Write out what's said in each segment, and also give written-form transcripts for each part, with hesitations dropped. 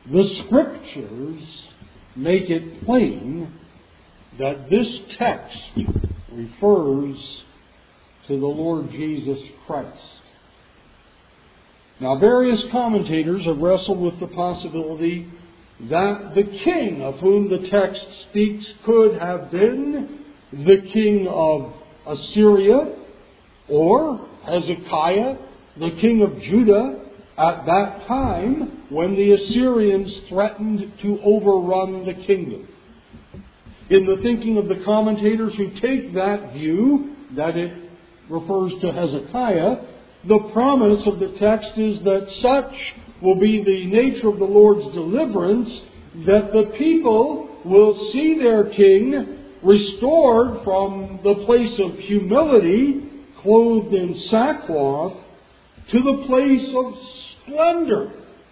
The Scriptures make it plain that this text refers to the Lord Jesus Christ. Now, various commentators have wrestled with the possibility that the king of whom the text speaks could have been the king of Assyria, or Hezekiah, the king of Judah, at that time when the Assyrians threatened to overrun the kingdom. In the thinking of the commentators who take that view, that it refers to Hezekiah, the promise of the text is that such will be the nature of the Lord's deliverance, that the people will see their king restored from the place of humility, clothed in sackcloth, to the place of splendor.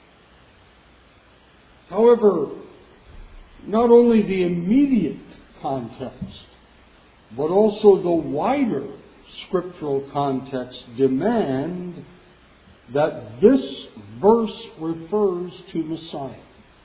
However, not only the immediate context, but also the wider scriptural context demand that this verse refers to Messiah.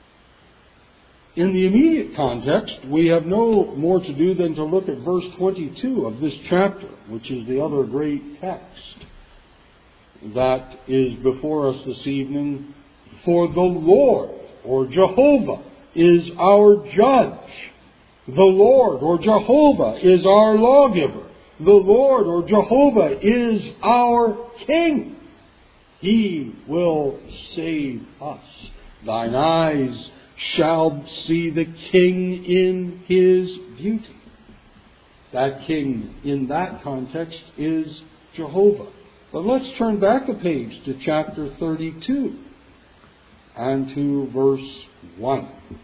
In the immediate context, we have no more to do than to look at verse 22 of this chapter, which is the other great text that is before us this evening. For the Lord, or Jehovah, is our judge. The Lord, or Jehovah, is our lawgiver. The Lord, or Jehovah, is our King. He will save us. Thine eyes shall see the King in His beauty. That King in that context is Jehovah. But let's turn back a page to chapter 32 and to verse 1.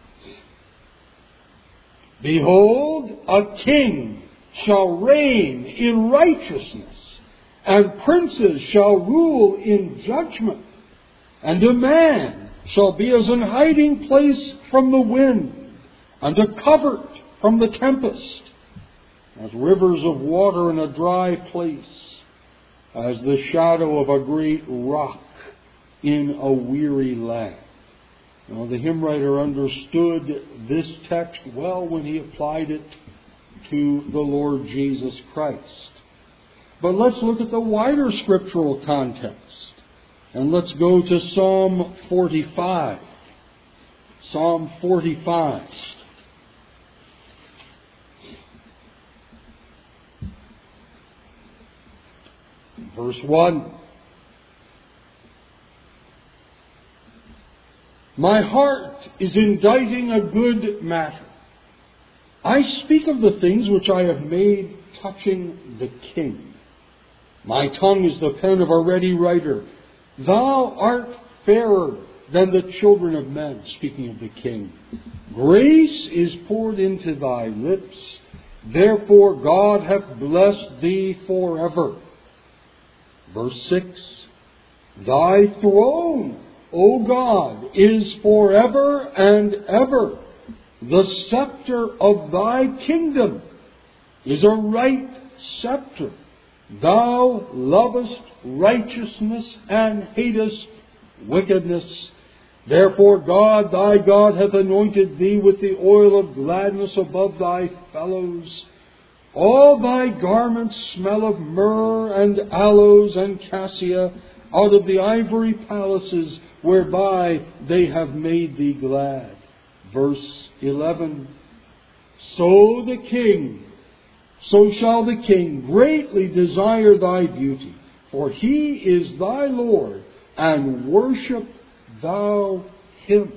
Behold, a king shall reign in righteousness, and princes shall rule in judgment, and a man shall be as an hiding place from the wind, and a covert from the tempest, as rivers of water in a dry place, as the shadow of a great rock in a weary land. Now, the hymn writer understood this text well when he applied it to the Lord Jesus Christ. But let's look at the wider scriptural context. And let's go to Psalm 45. Psalm 45. Verse 1. My heart is inditing a good matter. I speak of the things which I have made touching the King. My tongue is the pen of a ready writer. Thou art fairer than the children of men, speaking of the King. Grace is poured into thy lips. Therefore God hath blessed thee forever. Verse 6. Thy throne, O God, is forever and ever. The scepter of thy kingdom is a right scepter. Thou lovest righteousness and hatest wickedness. Therefore God, thy God, hath anointed thee with the oil of gladness above thy fellows. All thy garments smell of myrrh and aloes and cassia out of the ivory palaces whereby they have made thee glad. Verse 11. So shall the King greatly desire thy beauty, for he is thy Lord, and worship thou him.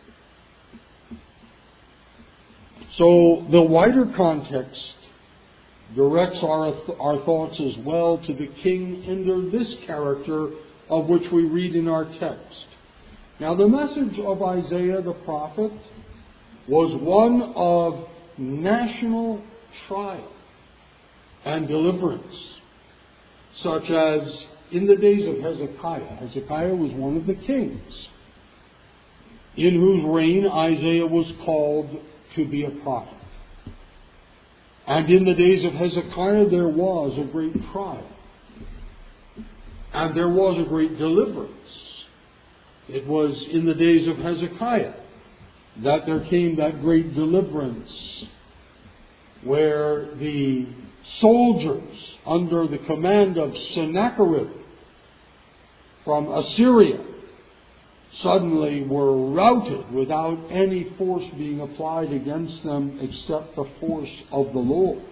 So the wider context directs our thoughts as well to the King under this character of which we read in our text. Now, the message of Isaiah the prophet was one of national trial and deliverance, such as in the days of Hezekiah. Hezekiah was one of the kings in whose reign Isaiah was called to be a prophet. And in the days of Hezekiah there was a great trial. And there was a great deliverance It was in the days of Hezekiah that there came that great deliverance where the soldiers under the command of Sennacherib from Assyria suddenly were routed without any force being applied against them except the force of the Lord.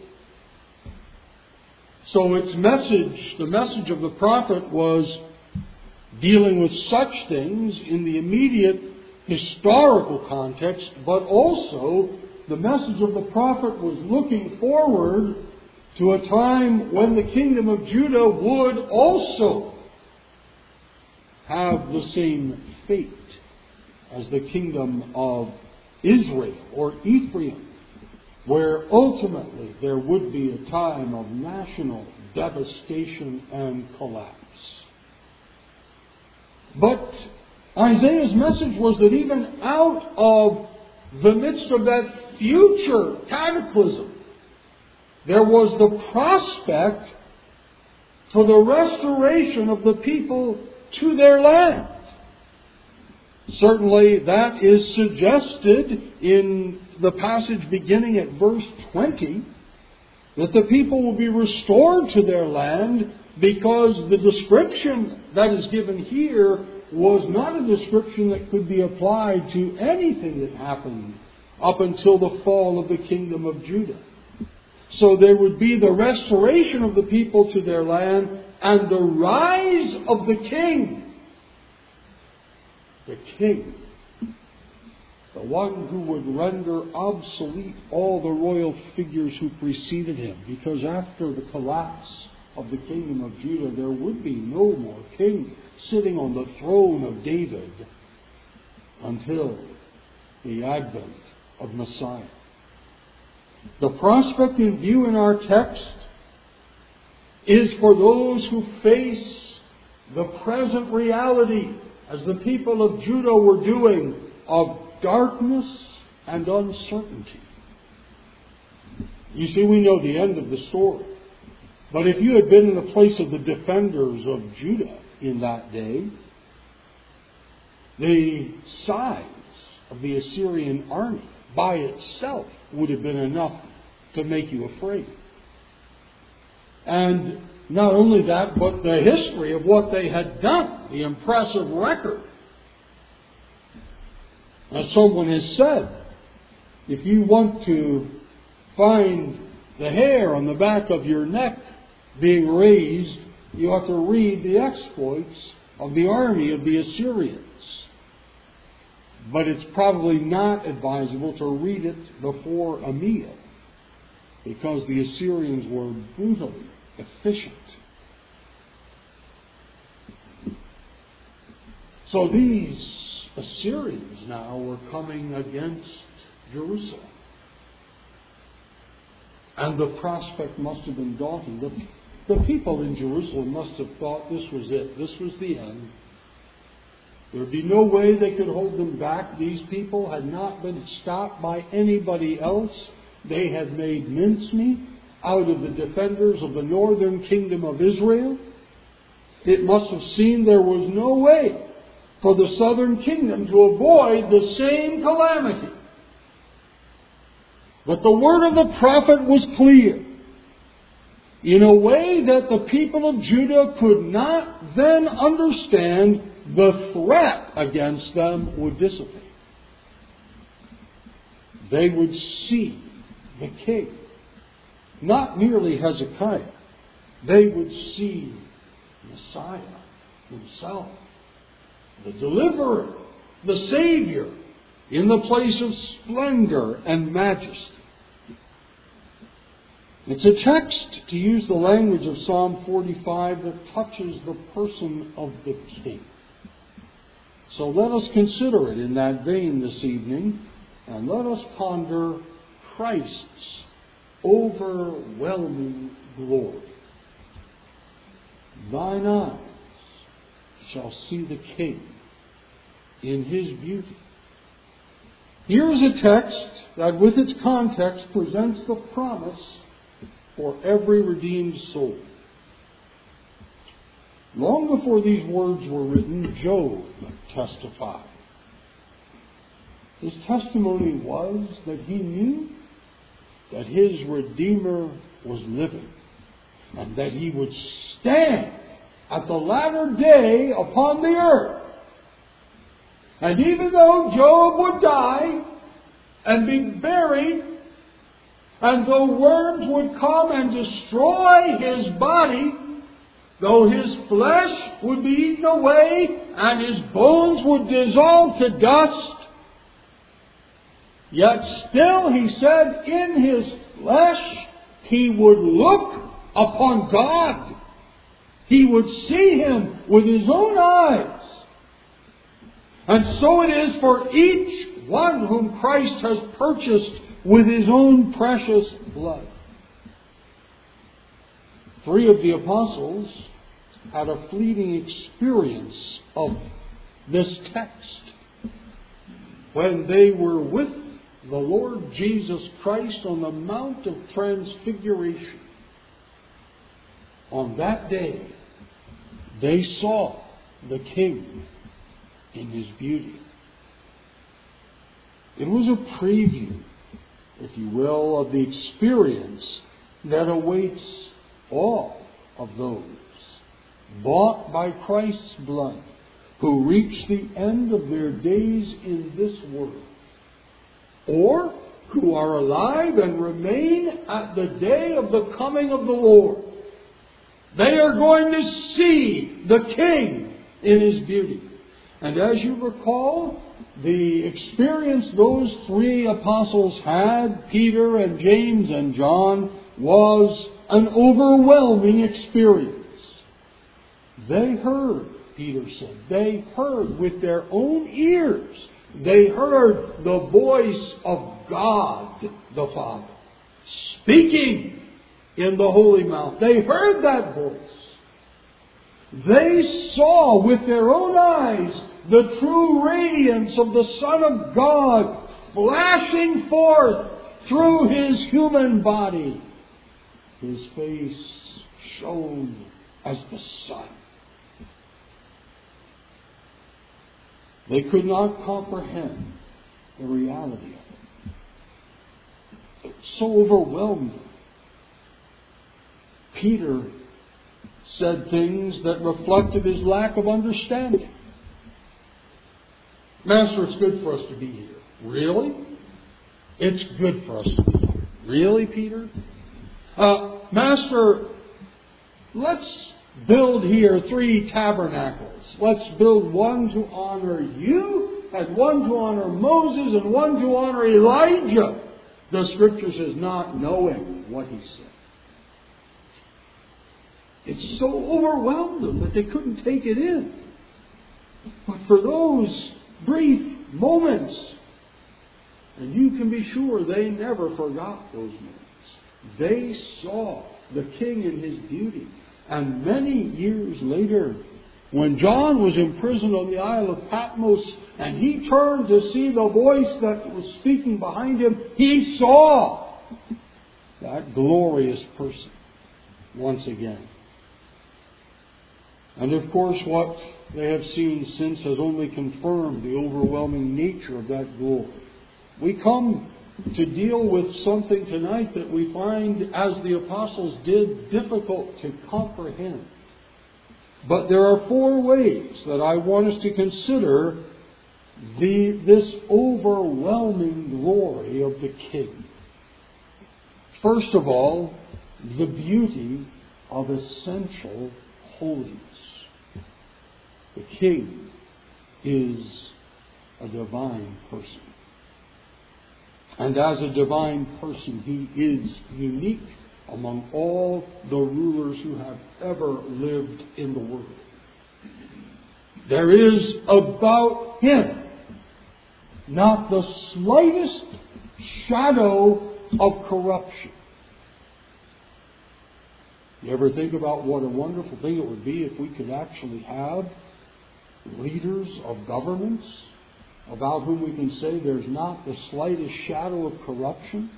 So its message, the message of the prophet, was dealing with such things in the immediate historical context, but also the message of the prophet was looking forward to a time when the kingdom of Judah would also have the same fate as the kingdom of Israel or Ephraim, where ultimately there would be a time of national devastation and collapse. But Isaiah's message was that even out of the midst of that future cataclysm, there was the prospect for the restoration of the people to their land. Certainly that is suggested in the passage beginning at verse 20, that the people will be restored to their land, because the description that is given here was not a description that could be applied to anything that happened up until the fall of the kingdom of Judah. So there would be the restoration of the people to their land and the rise of the king. The king. The one who would render obsolete all the royal figures who preceded him. Because after the collapse of the kingdom of Judah, there would be no more king sitting on the throne of David until the advent of Messiah. The prospect in view in our text is for those who face the present reality, as the people of Judah were doing, of darkness and uncertainty. You see, we know the end of the story. But if you had been in the place of the defenders of Judah in that day, the size of the Assyrian army by itself would have been enough to make you afraid. And not only that, but the history of what they had done, the impressive record. As someone has said, if you want to find the hair on the back of your neck being raised, you ought to read the exploits of the army of the Assyrians. But it's probably not advisable to read it before a meal, because the Assyrians were brutally efficient. So these Assyrians now were coming against Jerusalem. And the prospect must have been daunting. The people in Jerusalem must have thought this was it. This was the end. There would be no way they could hold them back. These people had not been stopped by anybody else. They had made mincemeat out of the defenders of the northern kingdom of Israel. It must have seemed there was no way for the southern kingdom to avoid the same calamity. But the word of the prophet was clear, in a way that the people of Judah could not then understand. The threat against them would dissipate. They would see the king, not merely Hezekiah. They would see Messiah himself, the deliverer, the Savior, in the place of splendor and majesty. It's a text, to use the language of Psalm 45, that touches the person of the king. So let us consider it in that vein this evening, and let us ponder Christ's overwhelming glory. Thine eyes shall see the King in his beauty. Here is a text that with its context presents the promise for every redeemed soul. Long before these words were written, Job testified. His testimony was that he knew that his Redeemer was living, and that he would stand at the latter day upon the earth. And even though Job would die and be buried, and though worms would come and destroy his body, though his flesh would be eaten away and his bones would dissolve to dust, yet still, he said, in his flesh he would look upon God. He would see Him with his own eyes. And so it is for each one whom Christ has purchased with His own precious blood. 3 of the apostles had a fleeting experience of this text when they were with the Lord Jesus Christ on the Mount of Transfiguration. On that day, they saw the King in His beauty. It was a preview, if you will, of the experience that awaits all of those bought by Christ's blood, who reach the end of their days in this world, or who are alive and remain at the day of the coming of the Lord. They are going to see the King in His beauty. And as you recall, the experience those 3 apostles had, Peter and James and John, was an overwhelming experience. They heard, Peter said, they heard with their own ears. They heard the voice of God the Father speaking in the Holy Mount. They heard that voice. They saw with their own eyes the true radiance of the Son of God flashing forth through His human body. His face shone as the sun. They could not comprehend the reality of it. It so overwhelmed them. Peter said things that reflected his lack of understanding. Master, it's good for us to be here. Really? It's good for us to be here. Really, Peter? Master, let's build here 3 tabernacles. Let's build one to honor you, and one to honor Moses, and one to honor Elijah. The Scripture says, not knowing what he said. It so overwhelmed them that they couldn't take it in. But for those brief moments, and you can be sure they never forgot those moments, they saw the King in His beauty. And many years later, when John was imprisoned on the Isle of Patmos, and he turned to see the voice that was speaking behind him, he saw that glorious person once again. And of course, what they have seen since has only confirmed the overwhelming nature of that glory. We come to deal with something tonight that we find, as the apostles did, difficult to comprehend. But there are 4 ways that I want us to consider this overwhelming glory of the King. First of all, the beauty of essential holiness. The King is a divine person. And as a divine person, He is unique among all the rulers who have ever lived in the world. There is about Him not the slightest shadow of corruption. You ever think about what a wonderful thing it would be if we could actually have leaders of governments about whom we can say there's not the slightest shadow of corruption?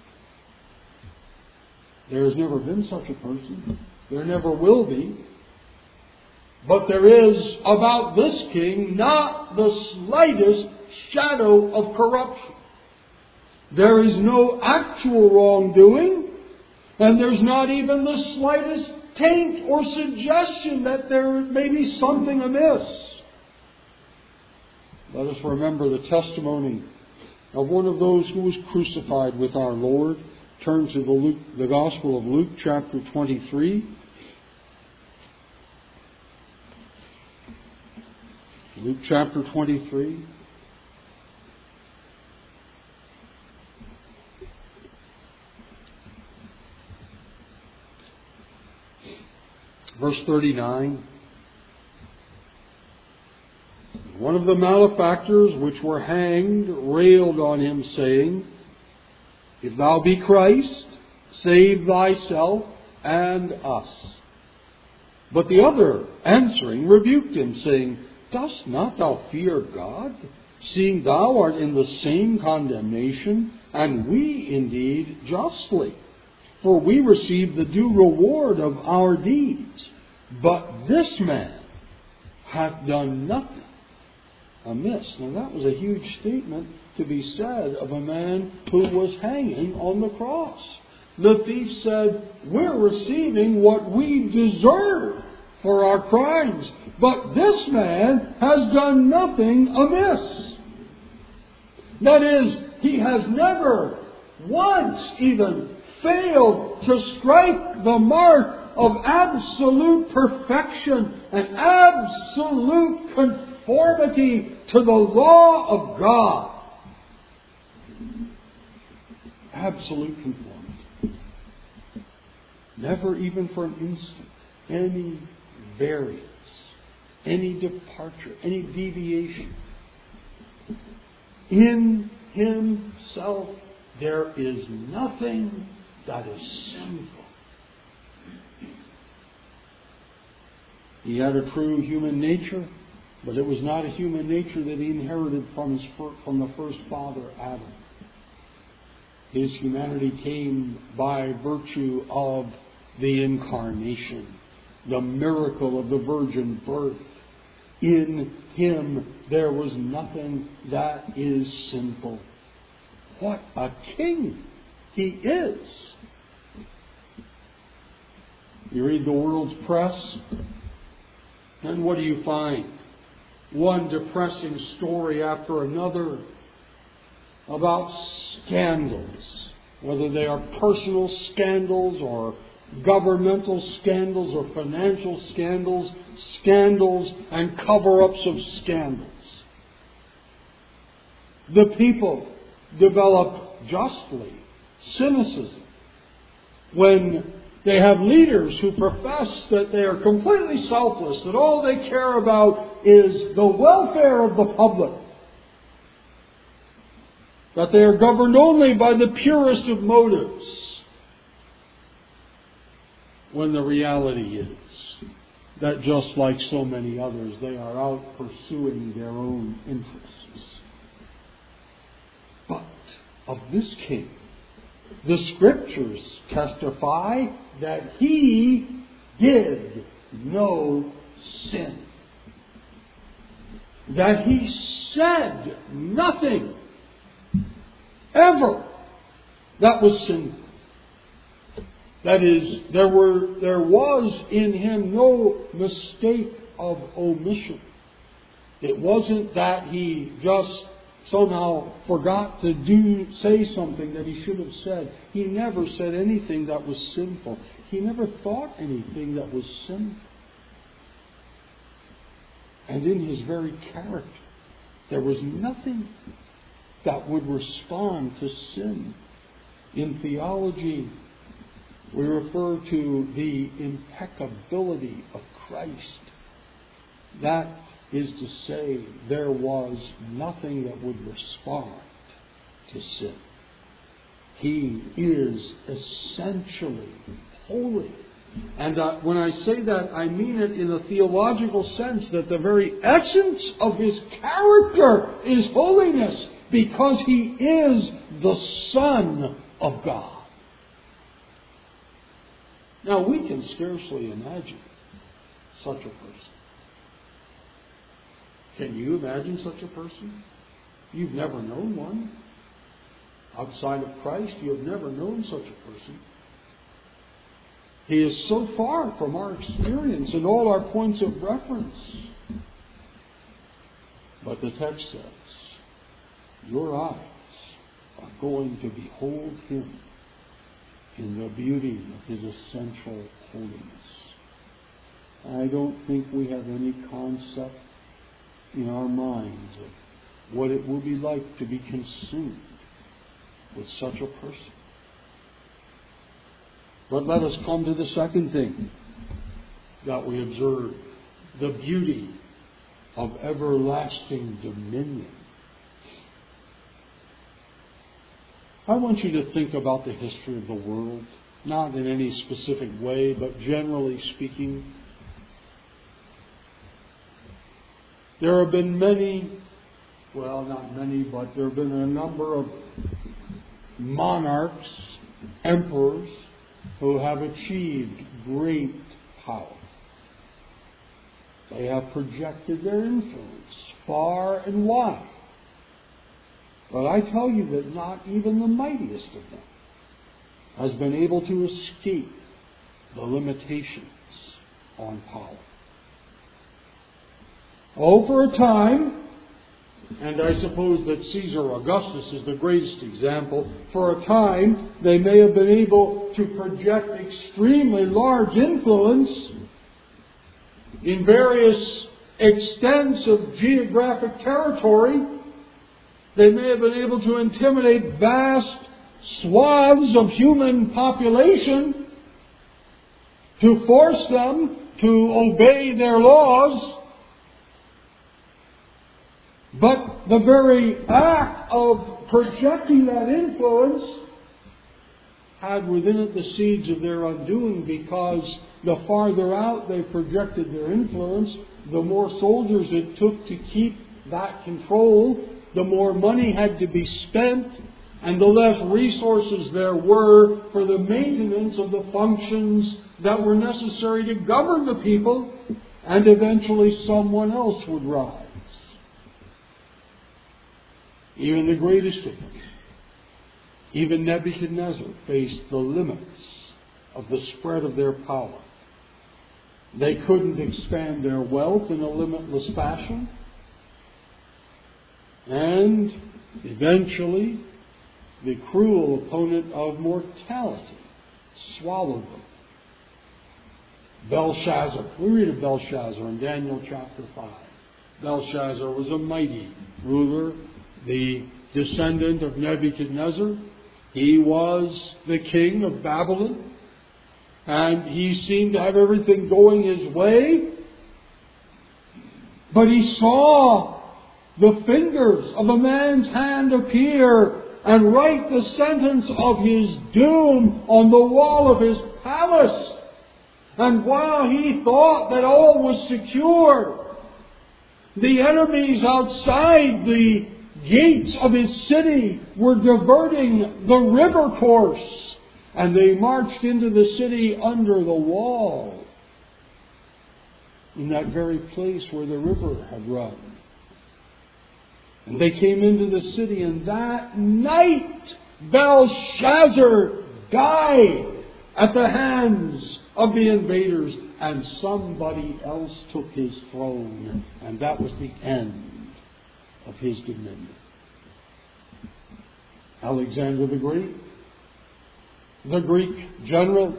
There has never been such a person. There never will be. But there is about this king not the slightest shadow of corruption. There is no actual wrongdoing, and there's not even the slightest taint or suggestion that there may be something amiss. Let us remember the testimony of one of those who was crucified with our Lord. Turn to the Gospel of Luke, chapter 23. Luke chapter 23. Verse 39. One of the malefactors which were hanged railed on him, saying, If thou be Christ, save thyself and us. But the other, answering, rebuked him, saying, Dost not thou fear God, seeing thou art in the same condemnation, and we indeed justly? For we receive the due reward of our deeds. But this man hath done nothing amiss. Now that was a huge statement to be said of a man who was hanging on the cross. The thief said, We're receiving what we deserve for our crimes, but this man has done nothing amiss. That is, he has never once even failed to strike the mark of absolute perfection and absolute conformity to the law of God. Absolute conformity. Never even for an instant any variance, any departure, any deviation. In himself there is nothing that is sinful. He had a true human nature, but it was not a human nature that he inherited from the first father, Adam. His humanity came by virtue of the incarnation, the miracle of the virgin birth. In him there was nothing that is sinful. What a king he is! You read the world's press, and what do you find? One depressing story after another about scandals, whether they are personal scandals or governmental scandals or financial scandals, scandals and cover-ups of scandals. The people develop justly cynicism when they have leaders who profess that they are completely selfless, that all they care about is the welfare of the public, that they are governed only by the purest of motives, when the reality is that just like so many others, they are out pursuing their own interests. But of this king, the Scriptures testify that he did no sin. That he said nothing ever that was sinful. That is, there was in him no mistake of omission. It wasn't that he just somehow forgot to say something that he should have said. He never said anything that was sinful. He never thought anything that was sinful. And in his very character, there was nothing that would respond to sin. In theology, we refer to the impeccability of Christ. That is to say, there was nothing that would respond to sin. He is essentially holy. And when I say that, I mean it in a theological sense, that the very essence of his character is holiness, because he is the Son of God. Now, we can scarcely imagine such a person. Can you imagine such a person? You've never known one. Outside of Christ, you have never known such a person. He is so far from our experience and all our points of reference. But the text says, your eyes are going to behold Him in the beauty of His essential holiness. I don't think we have any concept in our minds of what it will be like to be consumed with such a person. But let us come to the second thing that we observe, the beauty of everlasting dominion. I want you to think about the history of the world, not in any specific way, but generally speaking. There have been many, well, not many, but there have been a number of monarchs, emperors, who have achieved great power. They have projected their influence far and wide. But I tell you that not even the mightiest of them has been able to escape the limitations on power. Oh, for a time, and I suppose that Caesar Augustus is the greatest example, for a time they may have been able to project extremely large influence in various extents of geographic territory. They may have been able to intimidate vast swaths of human population to force them to obey their laws. But the very act of projecting that influence had within it the seeds of their undoing, because the farther out they projected their influence, the more soldiers it took to keep that control, the more money had to be spent, and the less resources there were for the maintenance of the functions that were necessary to govern the people, and eventually someone else would rise. Even the greatest of them, even Nebuchadnezzar, faced the limits of the spread of their power. They couldn't expand their wealth in a limitless fashion. And eventually, the cruel opponent of mortality swallowed them. Belshazzar. We read of Belshazzar in Daniel chapter 5. Belshazzar was a mighty ruler, the descendant of Nebuchadnezzar. He was the king of Babylon, and he seemed to have everything going his way. But he saw the fingers of a man's hand appear and write the sentence of his doom on the wall of his palace. And while he thought that all was secure, the enemies outside the gates of his city were diverting the river course, and they marched into the city under the wall, in that very place where the river had run. And they came into the city, and that night Belshazzar died at the hands of the invaders, and somebody else took his throne, and that was the end of his dominion. Alexander the Great, the Greek general,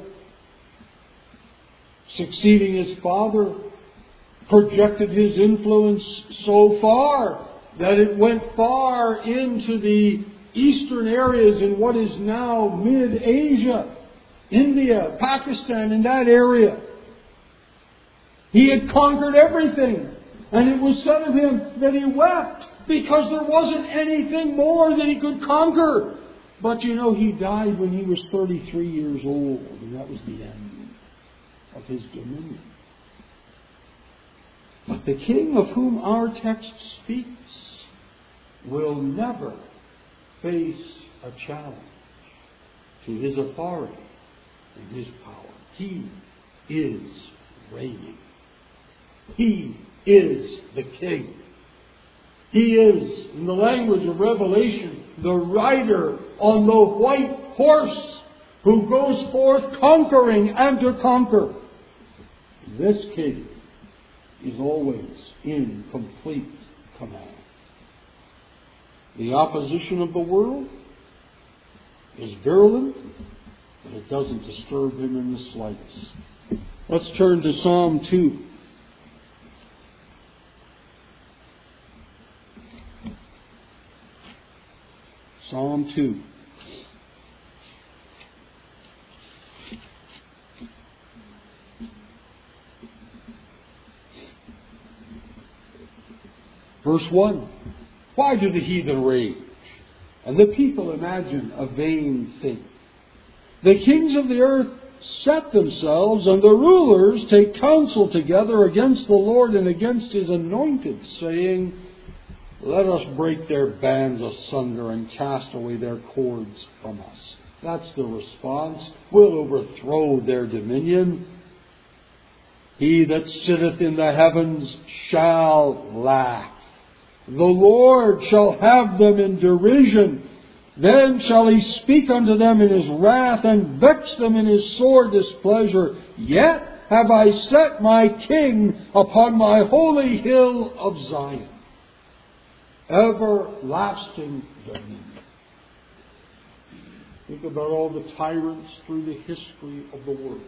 succeeding his father, projected his influence so far that it went far into the eastern areas in what is now mid-Asia, India, Pakistan, in that area. He had conquered everything, and it was said of him that he wept because there wasn't anything more that he could conquer. But you know, he died when he was 33 years old, and that was the end of his dominion. But the king of whom our text speaks will never face a challenge to his authority and his power. He is reigning. He is the king. He is, in the language of Revelation, the rider on the white horse who goes forth conquering and to conquer. This King is always in complete command. The opposition of the world is virulent, but it doesn't disturb him in the slightest. Let's turn to Psalm 2. Psalm 2. Verse 1. Why do the heathen rage, and the people imagine a vain thing? The kings of the earth set themselves, and the rulers take counsel together against the Lord and against His anointed, saying, let us break their bands asunder and cast away their cords from us. That's the response. We'll overthrow their dominion. He that sitteth in the heavens shall laugh. The Lord shall have them in derision. Then shall He speak unto them in His wrath, and vex them in His sore displeasure. Yet have I set my King upon my holy hill of Zion. Everlasting dominion. Think about all the tyrants through the history of the world.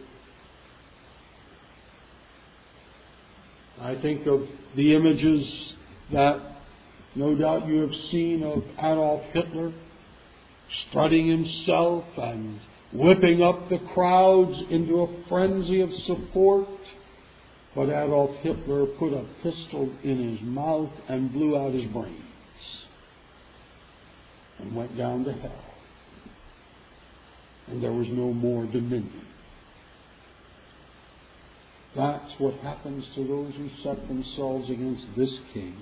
I think of the images that no doubt you have seen of Adolf Hitler strutting himself and whipping up the crowds into a frenzy of support. But Adolf Hitler put a pistol in his mouth and blew out his brains and went down to hell. And there was no more dominion. That's what happens to those who set themselves against this King.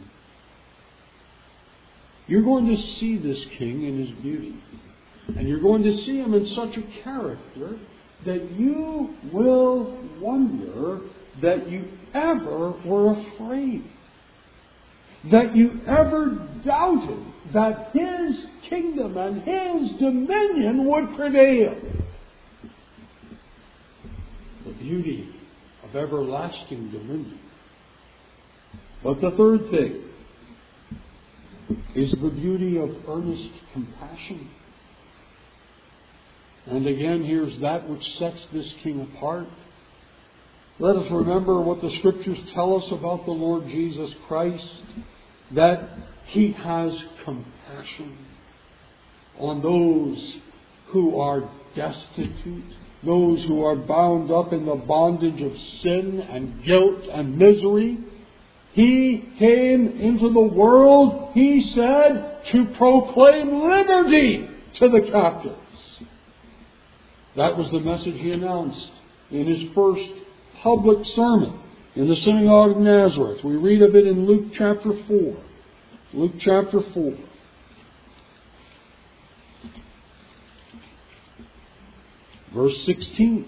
You're going to see this King in His beauty. And you're going to see Him in such a character that you will wonder that you ever were afraid. That you ever doubted that His kingdom and His dominion would prevail. The beauty of everlasting dominion. But the third thing is the beauty of earnest compassion. And again, here's that which sets this King apart. Let us remember what the Scriptures tell us about the Lord Jesus Christ, that He has compassion on those who are destitute, those who are bound up in the bondage of sin and guilt and misery. He came into the world, He said, to proclaim liberty to the captives. That was the message He announced in His first public sermon in the synagogue of Nazareth. We read of it in Luke chapter 4. Luke chapter 4. Verse 16.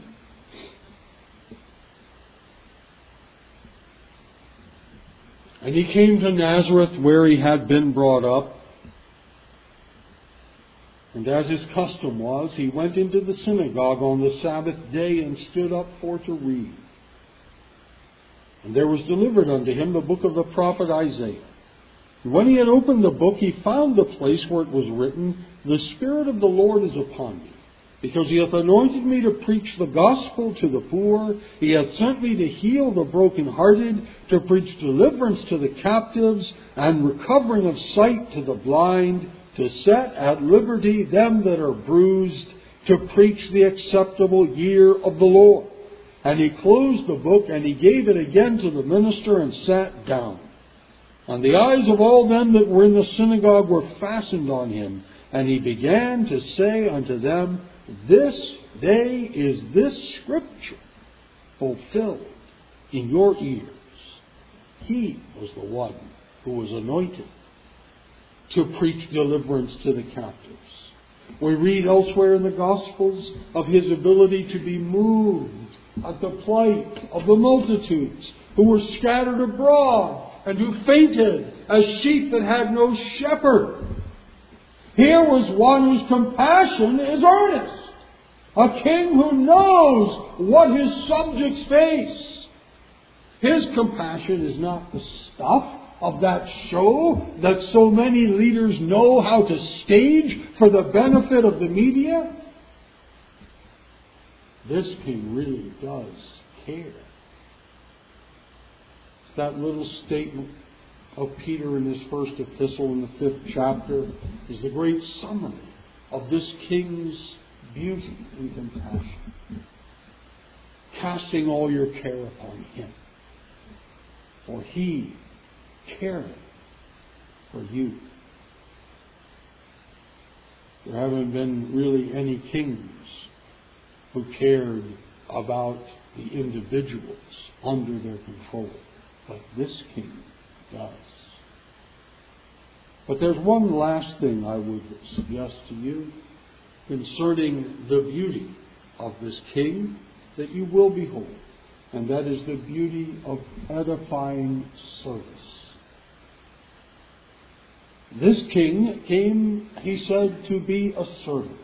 And He came to Nazareth where He had been brought up. And as His custom was, He went into the synagogue on the Sabbath day and stood up for to read. And there was delivered unto Him the book of the prophet Isaiah. And when He had opened the book, He found the place where it was written, The Spirit of the Lord is upon me, because He hath anointed me to preach the gospel to the poor. He hath sent me to heal the brokenhearted, to preach deliverance to the captives, and recovering of sight to the blind, to set at liberty them that are bruised, to preach the acceptable year of the Lord. And He closed the book, and He gave it again to the minister, and sat down. And the eyes of all them that were in the synagogue were fastened on Him. And He began to say unto them, This day is this Scripture fulfilled in your ears. He was the one who was anointed to preach deliverance to the captives. We read elsewhere in the Gospels of His ability to be moved at the plight of the multitudes who were scattered abroad and who fainted as sheep that had no shepherd. Here was one whose compassion is earnest. A king who knows what his subjects face. His compassion is not the stuff of that show that so many leaders know how to stage for the benefit of the media. This king really does care. That little statement of Peter in his first epistle in the 5th chapter is the great summary of this king's beauty and compassion. Casting all your care upon him, for he careth for you. There haven't been really any kings who cared about the individuals under their control, but this king does. But there's one last thing I would suggest to you concerning the beauty of this king that you will behold, and that is the beauty of edifying service. This king came, he said, to be a servant.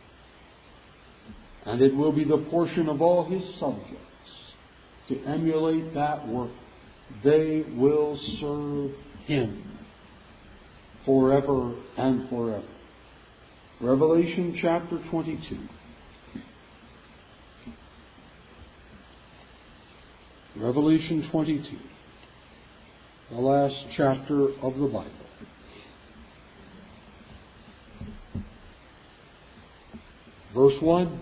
And it will be the portion of all his subjects to emulate that work. They will serve him forever and forever. Revelation chapter 22. Revelation 22. The last chapter of the Bible. Verse 1.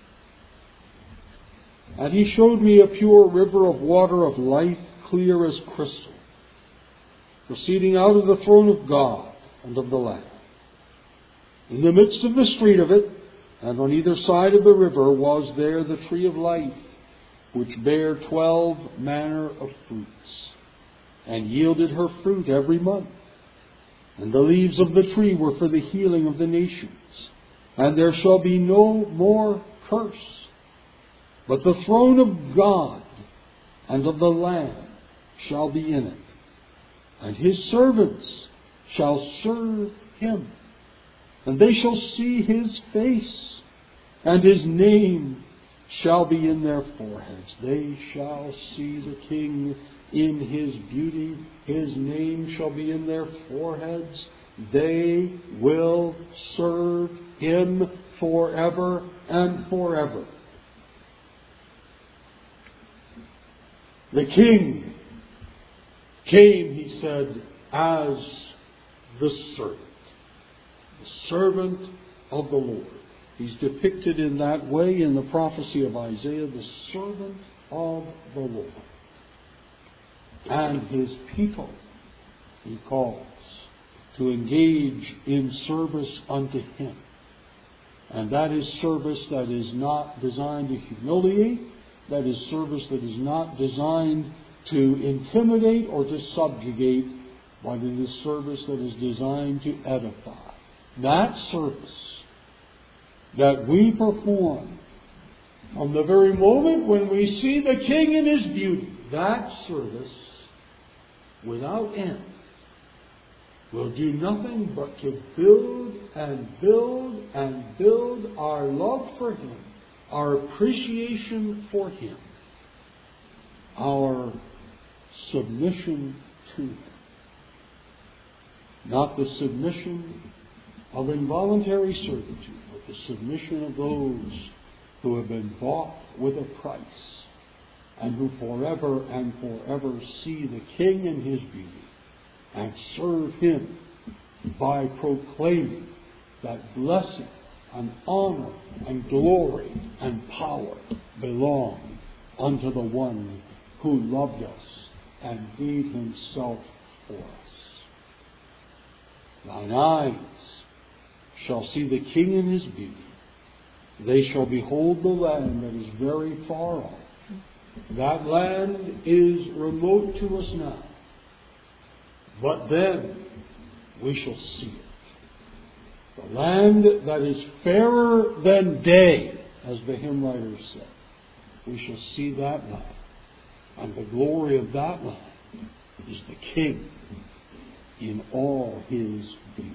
And he showed me a pure river of water of life, clear as crystal, proceeding out of the throne of God and of the Lamb. In the midst of the street of it, and on either side of the river, was there the tree of life, which bare 12 manner of fruits, and yielded her fruit every month. And the leaves of the tree were for the healing of the nations. And there shall be no more curse, but the throne of God and of the Lamb shall be in it, and his servants shall serve him, and they shall see his face, and his name shall be in their foreheads. They shall see the King in his beauty. His name shall be in their foreheads. They will serve him forever and forever. The King came, he said, as the servant of the Lord. He's depicted in that way in the prophecy of Isaiah, the servant of the Lord. And his people he calls to engage in service unto him. And that is service that is not designed to humiliate. That is service that is not designed to intimidate or to subjugate, but it is service that is designed to edify. That service that we perform from the very moment when we see the King in his beauty, that service without end will do nothing but to build and build and build our love for him, our appreciation for him, our submission to him. Not the submission of involuntary servitude, but the submission of those who have been bought with a price and who forever and forever see the King in his beauty and serve him by proclaiming that blessing and honor and glory and power belong unto the one who loved us and gave himself for us. Thine eyes shall see the King in his beauty. They shall behold the land that is very far off. That land is remote to us now. But then we shall see it. The land that is fairer than day, as the hymn writer said. We shall see that land. And the glory of that land is the King in all his glory.